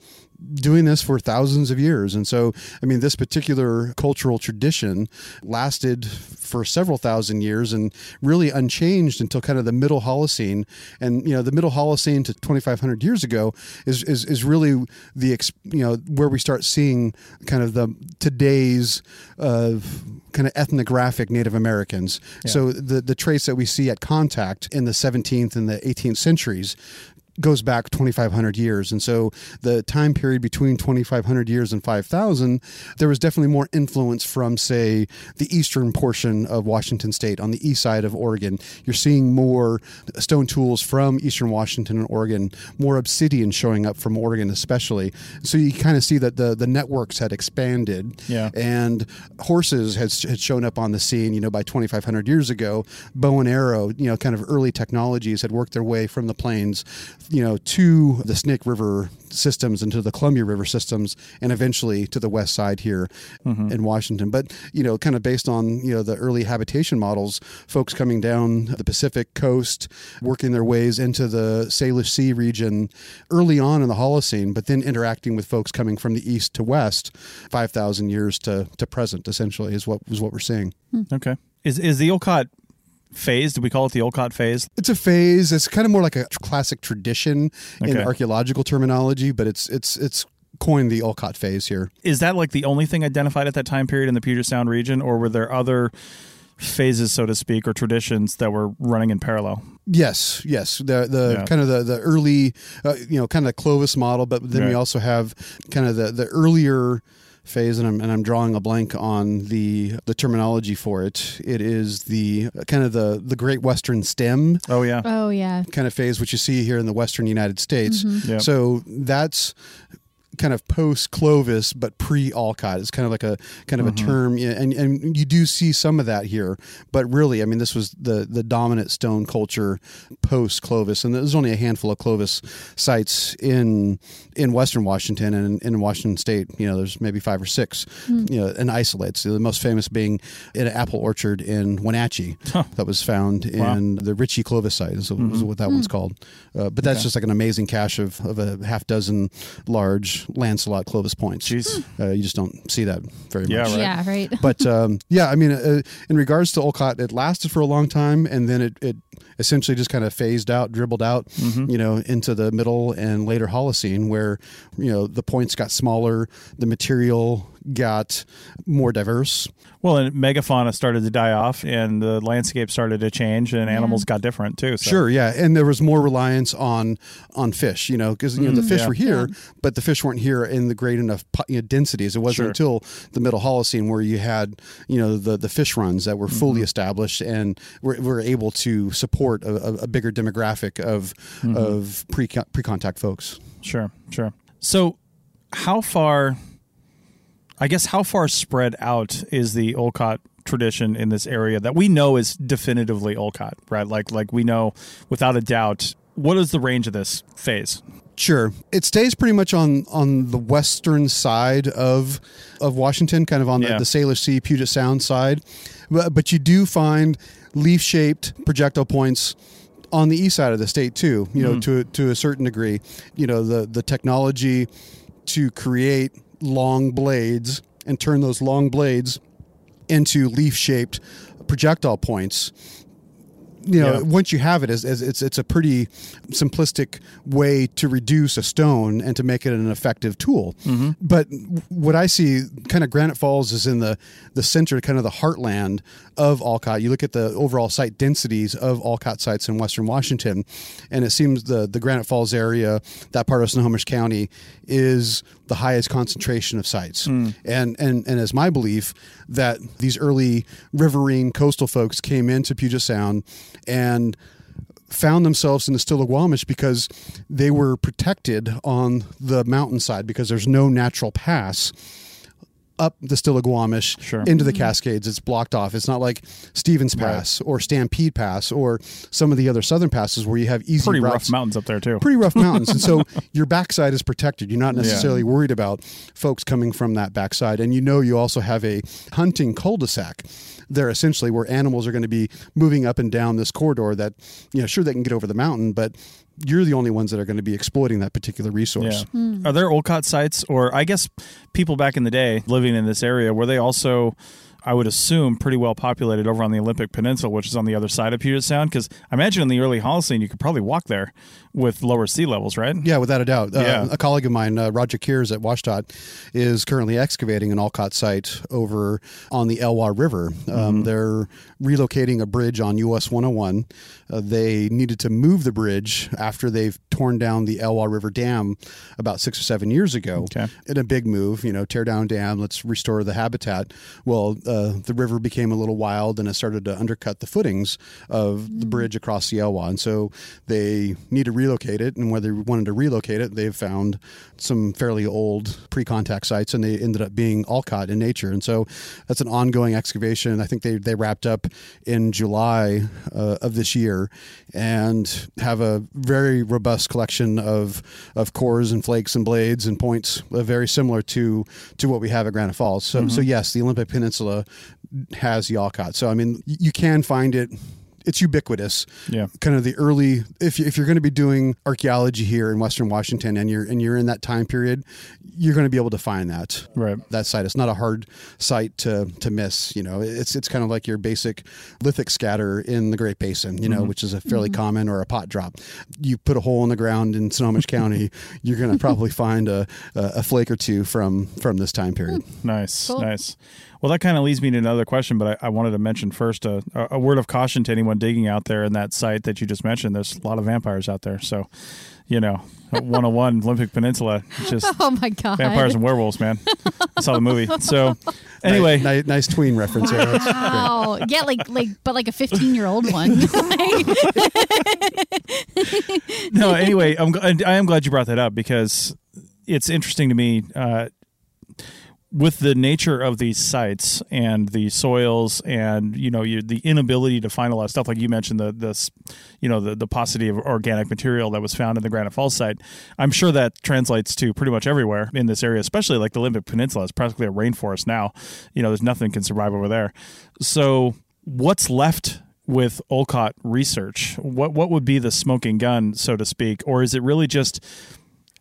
doing this for thousands of years. And so, I mean, this particular cultural tradition lasted for several thousand years and really unchanged until kind of the middle Holocene. And, you know, the middle Holocene to twenty-five hundred years ago is, is, is really the, ex- you know, where we start seeing kind of the today's uh, kind of ethnographic Native Americans. Yeah. So the, the traits that we see at contact in the seventeenth and the eighteenth centuries goes back twenty-five hundred years. And so the time period between twenty-five hundred years and five thousand, there was definitely more influence from, say, the eastern portion of Washington state on the east side of Oregon. You're seeing more stone tools from eastern Washington and Oregon, more obsidian showing up from Oregon especially. So you kind of see that the, the networks had expanded, Yeah. and horses had, had shown up on the scene, you know, by twenty-five hundred years ago. Bow and arrow, you know, kind of early technologies had worked their way from the plains, you know, to the Snake River systems and to the Columbia River systems, and eventually to the west side here Mm-hmm. in Washington. But, you know, kind of based on, you know, the early habitation models, folks coming down the Pacific coast, working their ways into the Salish Sea region early on in the Holocene, but then interacting with folks coming from the east to west, five thousand years to, to present, essentially, is what is what we're seeing. Okay. Is is the Olcott phase? Do we call it the Olcott phase? It's a phase. It's kind of more like a classic tradition in Okay. archaeological terminology, but it's it's it's coined the Olcott phase here. Is that like the only thing identified at that time period in the Puget Sound region, or were there other phases, so to speak, or traditions that were running in parallel? Yes, yes. The the Yeah. kind of the the early, uh, you know, kind of the Clovis model, but then we Right. also have kind of the the earlier phase, and I'm and I'm drawing a blank on the the terminology for it. It is the kind of the the Great Western Stem Oh, yeah. Oh, yeah. kind of phase, which you see here in the Western United States. Yep. So that's kind of post Clovis, but pre Olcott. It's kind of like a kind of Mm-hmm. a term, yeah, and and you do see some of that here. But really, I mean, this was the the dominant stone culture post Clovis, and there's only a handful of Clovis sites in in Western Washington and in, in Washington State. You know, there's maybe five or six, you know, in isolates. The most famous being in an apple orchard in Wenatchee that was found Wow. in the Ritchie Clovis site. Is, is what that one's called. Uh, but that's Okay. just like an amazing cache of, of a half dozen large Lancelot Clovis points. Jeez. Uh, you just don't see that very Yeah, much. right. Yeah, right. But um, yeah, I mean, uh, in regards to Olcott, it lasted for a long time, and then it, it essentially just kind of phased out, dribbled out, Mm-hmm. you know, into the middle and later Holocene, where you know the points got smaller, the material got more diverse. Well, and megafauna started to die off, and the landscape started to change, and Yeah. animals got different too. So. Sure, yeah, and there was more reliance on on fish, you know, because you know the fish yeah. were here, Yeah. but the fish weren't here in the great enough po- you know, densities. It wasn't Sure. until the Middle Holocene where you had, you know, the the fish runs that were fully established and were, were able to support a, a, a bigger demographic of of pre pre contact folks. Sure, sure. So, how far? I guess how far spread out is the Olcott tradition in this area that we know is definitively Olcott, right? Like, like we know without a doubt. What is the range of this phase? Sure. It stays pretty much on, on the western side of of Washington, kind of on Yeah. the, the Salish Sea, Puget Sound side. But, but you do find leaf-shaped projectile points on the east side of the state too, you know, to to a certain degree. You know, the, the technology to create long blades and turn those long blades into leaf-shaped projectile points. You know, Yeah. once you have it, as, as it's it's a pretty simplistic way to reduce a stone and to make it an effective tool. But what I see, kind of Granite Falls is in the the center, kind of the heartland of Olcott. You look at the overall site densities of Olcott sites in western Washington, and it seems the the Granite Falls area, that part of Snohomish County, is the highest concentration of sites. And and and it's my belief that these early riverine coastal folks came into Puget Sound and found themselves in the Stillaguamish because they were protected on the mountainside because there's no natural pass up the Stillaguamish Sure. into the Cascades. It's blocked off. It's not like Stevens Pass or Stampede Pass or some of the other southern passes where you have easy Pretty routes. rough mountains up there too. Pretty rough mountains. And so your backside is protected. You're not necessarily worried about folks coming from that backside. And you know you also have a hunting cul-de-sac there essentially where animals are going to be moving up and down this corridor that, you know, sure they can get over the mountain, but you're the only ones that are going to be exploiting that particular resource. Yeah. Are there Olcott sites, or I guess people back in the day living in this area, were they also, I would assume, pretty well populated over on the Olympic Peninsula, which is on the other side of Puget Sound? Because I imagine in the early Holocene, you could probably walk there with lower sea levels, right? Yeah, without a doubt. Yeah. Uh, a colleague of mine, uh, Roger Kears at WashDOT, is currently excavating an Olcott site over on the Elwha River. Um, They're relocating a bridge on U S one oh one. Uh, they needed to move the bridge after they've torn down the Elwha River Dam about six or seven years ago. Okay. In a big move, you know, tear down dam, let's restore the habitat. Well, uh, the river became a little wild and it started to undercut the footings of the bridge across the Elwha. And so they need to relocate it. And whether they wanted to relocate it, they've found some fairly old pre-contact sites and they ended up being Olcott in nature. And so that's an ongoing excavation. I think they, they wrapped up in July uh, of this year and have a very robust collection of, of cores and flakes and blades and points uh, very similar to, to what we have at Granite Falls. So, so yes, the Olympic Peninsula has the Olcott. So, I mean, you can find it. It's ubiquitous. Yeah. Kind of the early, if, you, if you're going to be doing archaeology here in Western Washington and you're, and you're in that time period, you're going to be able to find that. Right. That site. It's not a hard site to, to miss. You know, it's, it's kind of like your basic lithic scatter in the Great Basin, you know, Mm-hmm. which is a fairly mm-hmm. common, or a pot drop. You put a hole in the ground in Snohomish County, you're going to probably find a, a flake or two from, from this time period. Nice, Cool. nice. Well, that kind of leads me to another question, but I, I wanted to mention first a, a word of caution to anyone digging out there in that site that you just mentioned. There's a lot of vampires out there. So, you know, one oh one Olympic Peninsula, it's just Oh my god. vampires and werewolves, man. I saw the movie. So, anyway. Nice, nice tween reference there. That's great. Wow. Yeah, like like but like a fifteen year old one. No, anyway, I'm, I am glad you brought that up because it's interesting to me. Uh, with the nature of these sites and the soils and, you know, you, the inability to find a lot of stuff, like you mentioned, the, the you know, the, the paucity of organic material that was found in the Granite Falls site, I'm sure that translates to pretty much everywhere in this area, especially like the Olympic Peninsula. It's practically a rainforest now. You know, there's nothing can survive over there. So what's left with Olcott research? What, what would be the smoking gun, so to speak? Or is it really just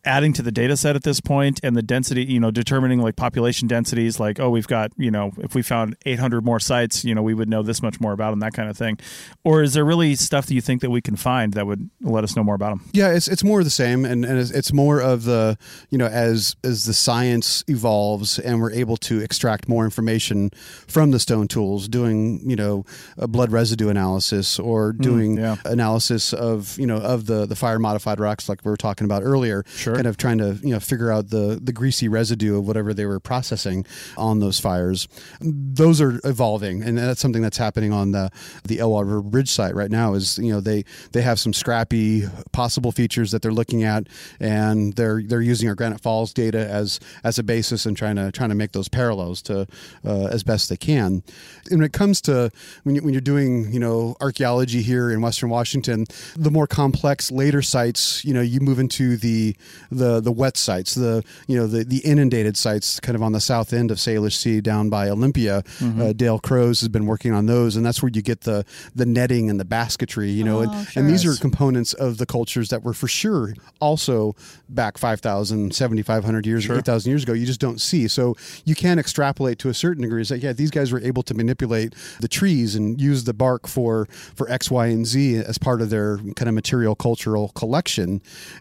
adding to the data set at this point and the density, you know, determining like population densities, like, oh, we've got, you know, if we found eight hundred more sites, you know, we would know this much more about them, that kind of thing? Or is there really stuff that you think that we can find that would let us know more about them? Yeah, it's it's more of the same, and, and it's, it's more of the, you know, as as the science evolves and we're able to extract more information from the stone tools, doing, you know, a blood residue analysis or doing mm, yeah. analysis of, you know, of the, the fire modified rocks like we were talking about earlier, sure. kind of trying to, you know, figure out the, the greasy residue of whatever they were processing on those fires. Those are evolving, and that's something that's happening on the, the Elwha Ridge site right now is, you know, they, they have some scrappy possible features that they're looking at, and they're they're using our Granite Falls data as as a basis and trying to trying to make those parallels to uh, as best they can. And when it comes to when, you, when you're doing, you know, archaeology here in Western Washington, the more complex later sites, you know, you move into the the the wet sites, the you know the the inundated sites, kind of on the south end of Salish Sea down by Olympia. Mm-hmm. Uh, Dale Crows has been working on those, and that's where you get the the netting and the basketry, you know, oh, and, sure. and these are components of the cultures that were for sure also back five thousand, seventy-five hundred years, sure. eight thousand years ago. You just don't see. So you can extrapolate to a certain degree. It's like, yeah, these guys were able to manipulate the trees and use the bark for, for X, Y, and Z as part of their kind of material cultural collection.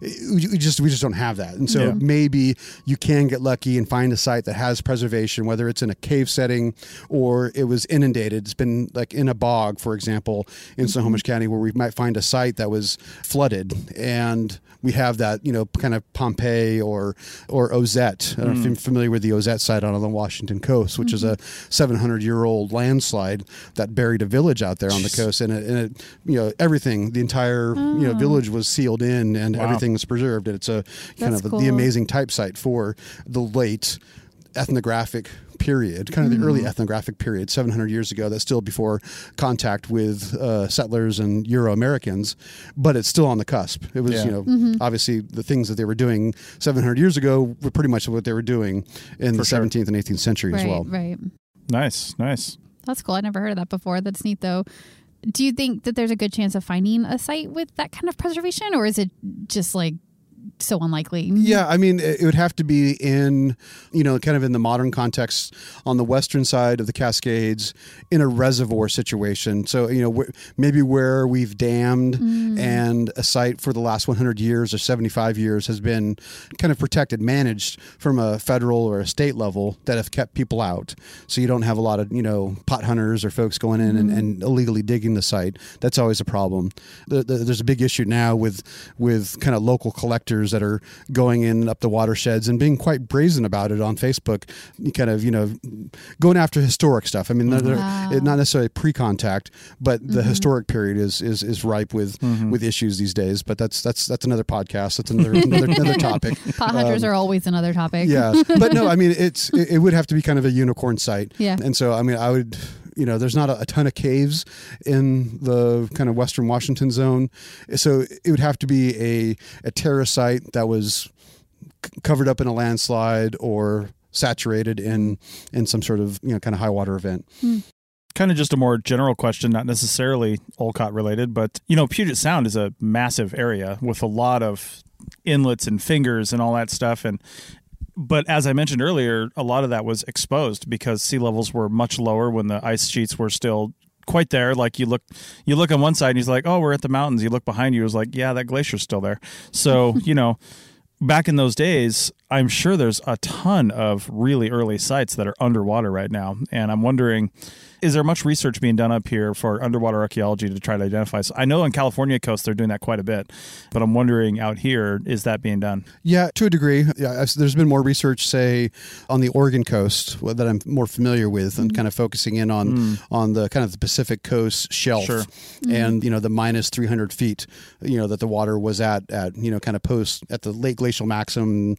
We just, we just don't have that. And so yeah. maybe you can get lucky and find a site that has preservation, whether it's in a cave setting or it was inundated. It's been like in a bog, for example, in mm-hmm. Snohomish County, where we might find a site that was flooded, and we have that, you know, kind of Pompeii or or Ozette. I don't know if you're familiar with the Ozette site on the Washington coast, which mm-hmm. is a seven hundred year old landslide that buried a village out there on the coast, and it, and it you know, everything, the entire oh. you know village was sealed in, and wow. everything was preserved. And it's a kind That's of cool. the amazing type site for the late ethnographic period, kind of the mm. early ethnographic period, seven hundred years ago. That's still before contact with uh, settlers and Euro-Americans, but it's still on the cusp. It was, yeah. you know, mm-hmm. obviously the things that they were doing seven hundred years ago were pretty much what they were doing in For the sure. seventeenth and eighteenth century right, as well. Right. Nice, nice. That's cool. I never heard of that before. That's neat, though. Do you think that there's a good chance of finding a site with that kind of preservation, or is it just like so unlikely? Yeah, I mean, it would have to be in, you know, kind of in the modern context on the western side of the Cascades in a reservoir situation. So, you know, wh- maybe where we've dammed mm. and a site for the last one hundred years or seventy-five years has been kind of protected, managed from a federal or a state level that have kept people out. So you don't have a lot of, you know, pot hunters or folks going in mm. and, and illegally digging the site. That's always a problem. The, the, there's a big issue now with, with kind of local collectors that are going in up the watersheds and being quite brazen about it on Facebook, kind of, you know, going after historic stuff. I mean, mm-hmm. they're, wow. they're not necessarily pre-contact, but the mm-hmm. historic period is is, is ripe with mm-hmm. with issues these days. But that's that's that's another podcast. That's another another, another topic. Pot hunters um, are always another topic. Yeah, but no, I mean, it's it, it would have to be kind of a unicorn site. Yeah, and so I mean, I would. You know, there's not a, a ton of caves in the kind of Western Washington zone. So it would have to be a, a terrace site that was c- covered up in a landslide or saturated in, in some sort of, you know, kind of high water event. Mm. Kind of just a more general question, not necessarily Olcott related, but, you know, Puget Sound is a massive area with a lot of inlets and fingers and all that stuff. And But as I mentioned earlier, a lot of that was exposed because sea levels were much lower when the ice sheets were still quite there. Like you look, you look on one side and he's like, oh, we're at the mountains. You look behind you, it was like, yeah, that glacier's still there. So, you know, back in those days, I'm sure there's a ton of really early sites that are underwater right now. And I'm wondering, is there much research being done up here for underwater archaeology to try to identify? So I know on California coast, they're doing that quite a bit, but I'm wondering out here, is that being done? Yeah, to a degree. Yeah, there's been more research, say, on the Oregon coast that I'm more familiar with, and kind of focusing in on mm. on the kind of the Pacific coast shelf, sure. and mm. you know the minus three hundred feet, you know that the water was at at you know kind of post at the late glacial maximum, yeah. and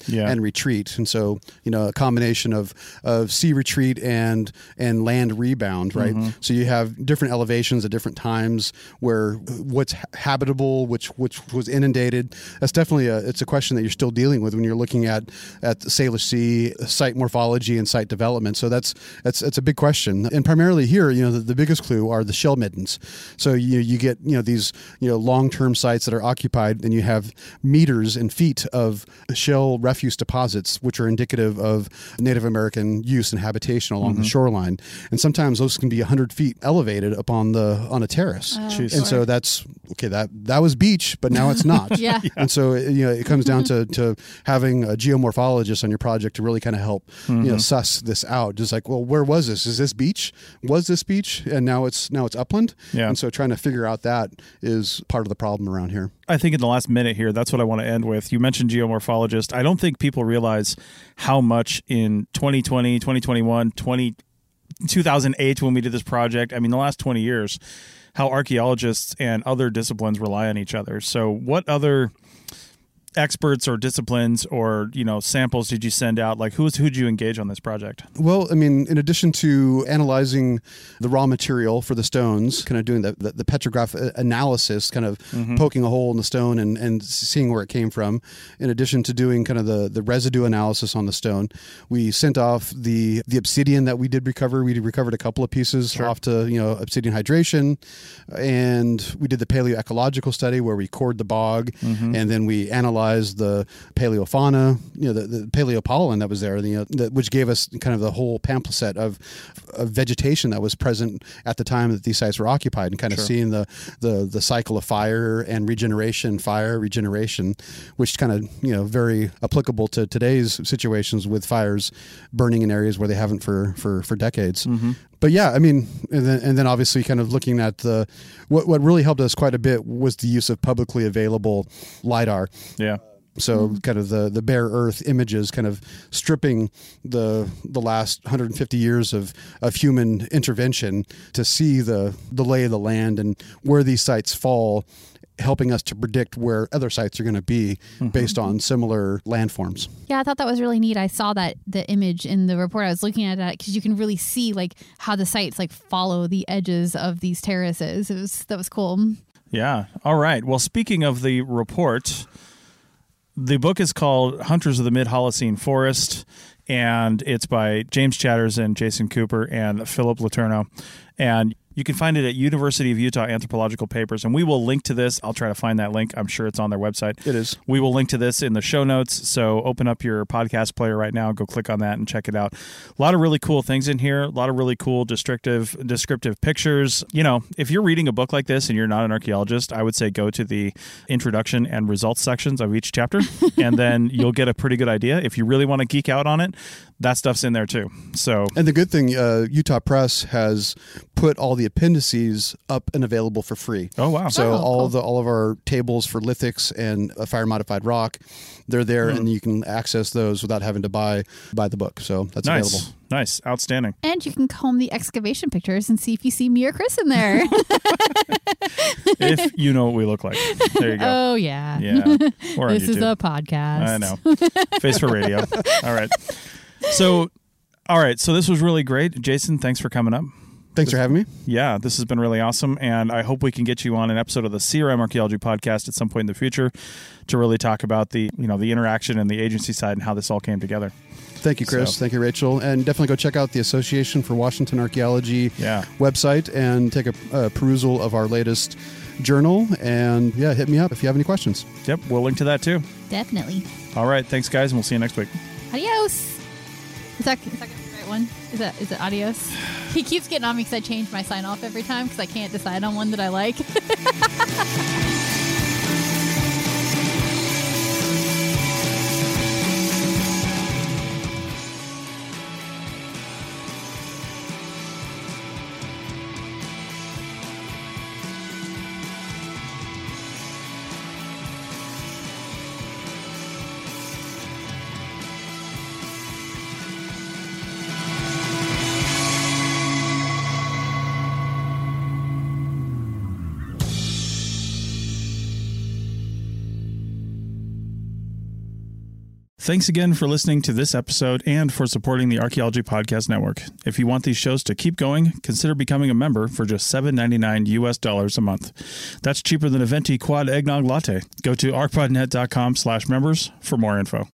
retreat. And so, you know, a combination of, of sea retreat and and land rebound, right? Mm-hmm. So you have different elevations at different times where what's habitable, which which was inundated. That's definitely a it's a question that you're still dealing with when you're looking at at the Salish Sea, site morphology and site development. So that's that's that's a big question. And primarily here, you know, the, the biggest clue are the shell middens. So you you get, you know, these, you know, long-term sites that are occupied, and you have meters and feet of shell refuse deposits, which are indicative of Native American use and habitation along mm-hmm. the shoreline. And sometimes those can be one hundred feet elevated up on the on a terrace. Oh, and sure. so that's okay. That that was beach, but now it's not. yeah. And so you know it comes down to to having a geomorphologist on your project to really kind of help mm-hmm. you know suss this out. Just like, well, where was this? Is this beach? Was this beach? And now it's now it's upland. Yeah. And so trying to figure out that is part of the problem around here. I think in the last minute here, that's what I want to end with. You mentioned geomorphologist. I don't think people realize how much in twenty twenty, twenty twenty-one, twenty, two thousand eight when we did this project, I mean, the last twenty years, how archaeologists and other disciplines rely on each other. So what other experts or disciplines or, you know, samples did you send out? Like who's who'd you engage on this project? Well, I mean, in addition to analyzing the raw material for the stones, kind of doing the, the, the petrograph analysis, kind of mm-hmm. poking a hole in the stone and, and seeing where it came from, in addition to doing kind of the, the residue analysis on the stone, we sent off the, the obsidian that we did recover. We recovered a couple of pieces sure. off to, you know, obsidian hydration. And we did the paleoecological study where we cored the bog mm-hmm. and then we analyzed the paleofauna, you know, the, the paleopollen that was there, you know, the, which gave us kind of the whole pamphlet of, of vegetation that was present at the time that these sites were occupied, and kind of sure. seeing the, the the cycle of fire and regeneration, fire regeneration, which kind of, you know, very applicable to today's situations with fires burning in areas where they haven't for for for decades. Mm-hmm. But yeah, I mean, and then, and then obviously kind of looking at the, what, what really helped us quite a bit was the use of publicly available LiDAR. Yeah. So mm-hmm. kind of the, the bare earth images, kind of stripping the the last one hundred fifty years of, of human intervention to see the, the lay of the land and where these sites fall, helping us to predict where other sites are going to be mm-hmm. based on similar landforms. Yeah, I thought that was really neat. I saw that the image in the report. I was looking at that because you can really see like how the sites like follow the edges of these terraces. It was that was cool. Yeah. All right. Well, speaking of the report, the book is called Hunters of the Mid-Holocene Forest, and it's by James Chatters and Jason Cooper and Philip Letourneau. And you can find it at University of Utah Anthropological Papers, and we will link to this. I'll try to find that link. I'm sure it's on their website. It is. We will link to this in the show notes, so open up your podcast player right now, go click on that and check it out. A lot of really cool things in here, a lot of really cool descriptive descriptive pictures. You know, if you're reading a book like this and you're not an archaeologist, I would say go to the introduction and results sections of each chapter, and then you'll get a pretty good idea. If you really want to geek out on it, that stuff's in there too. So, and the good thing, uh, Utah Press has put all the appendices up and available for free. Oh wow! So oh, all cool. the all of our tables for lithics and uh, fire modified rock, they're there, mm. and you can access those without having to buy buy the book. So that's nice. available. Nice, outstanding. And you can comb the excavation pictures and see if you see me or Chris in there. If you know what we look like. There you go. Oh, yeah. Yeah. Or on this is YouTube. a podcast. I know. Face for radio. All right. So, all right. So this was really great. Jason, thanks for coming up. Thanks this, for having me. Yeah, this has been really awesome. And I hope we can get you on an episode of the C R M Archaeology Podcast at some point in the future to really talk about the, you know, the interaction and the agency side and how this all came together. Thank you, Chris. So. Thank you, Rachel. And definitely go check out the Association for Washington Archaeology yeah. website and take a, a perusal of our latest journal. And yeah, hit me up if you have any questions. Yep, we'll link to that too. Definitely. All right, thanks guys, and we'll see you next week. Adios. Is that, is that the right one? Is that is it adios? He keeps getting on me because I change my sign off every time because I can't decide on one that I like. Thanks again for listening to this episode and for supporting the Archaeology Podcast Network. If you want these shows to keep going, consider becoming a member for just seven ninety-nine U S dollars a month. That's cheaper than a venti quad eggnog latte. Go to arcpodnet dot com slash members for more info.